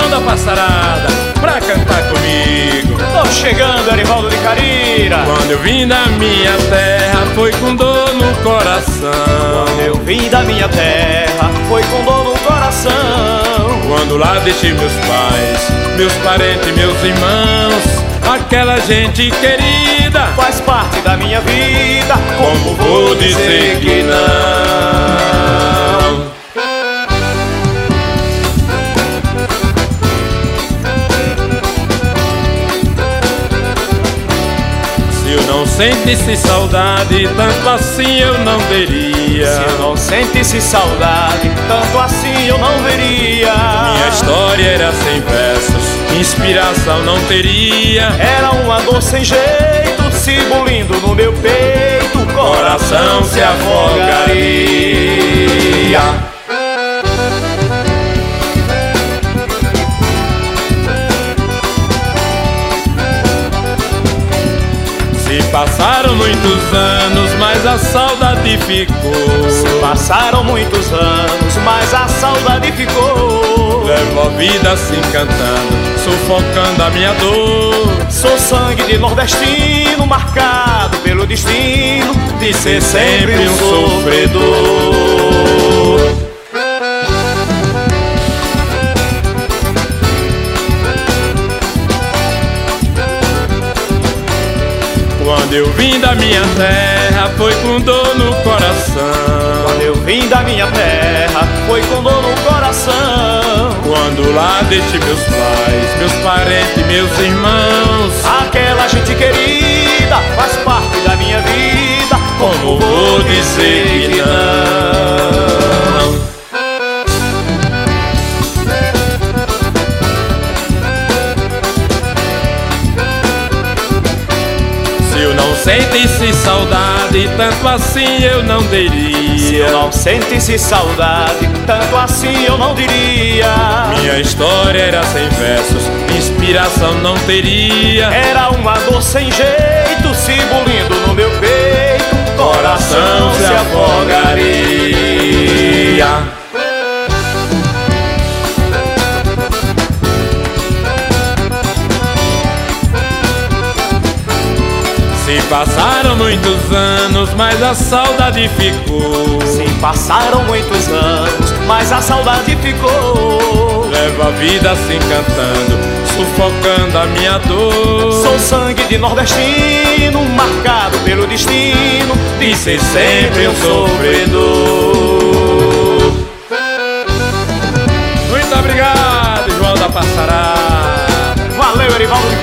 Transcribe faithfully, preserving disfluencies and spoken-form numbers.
João da Passarada, pra cantar comigo. Tô chegando, Erivaldo de Carira. Quando eu vim da minha terra, foi com dor no coração. Quando eu vim da minha terra, foi com dor no coração. Quando lá deixei meus pais, meus parentes, meus irmãos, aquela gente querida faz parte da minha vida. Como vou dizer que não? Se eu não sentisse saudade, tanto assim eu não veria. Se eu não sentisse saudade, tanto assim eu não veria. Minha história era sem versos, inspiração não teria. Era uma dor sem jeito, se bulindo no meu peito, o coração se afogaria. Se passaram muitos anos, mas a saudade ficou. Se passaram muitos anos, mas a saudade ficou. Levo a vida assim cantando, sufocando a minha dor. Sou sangue de nordestino, marcado pelo destino de ser sempre um sofredor. Quando eu vim da minha terra, foi com dor no coração. Quando eu vim da minha terra, foi com dor no coração. Quando lá deixei meus pais, meus parentes, meus irmãos, aquela gente querida faz parte da minha vida. Como vou dizer que não? Se eu não sentisse saudade, tanto assim eu não diria. Se eu não sentisse saudade, tanto assim eu não diria. Minha história era sem versos, inspiração não teria. Era uma dor sem jeito, se bulindo no meu peito, coração se afogaria. Se passaram muitos anos, mas a saudade ficou. Se passaram muitos anos, mas a saudade ficou. Levo a vida assim cantando, sufocando a minha dor. Sou sangue de nordestino, marcado pelo destino de ser sempre um sofredor. Muito obrigado, João da Passarada. Valeu, Erivaldo.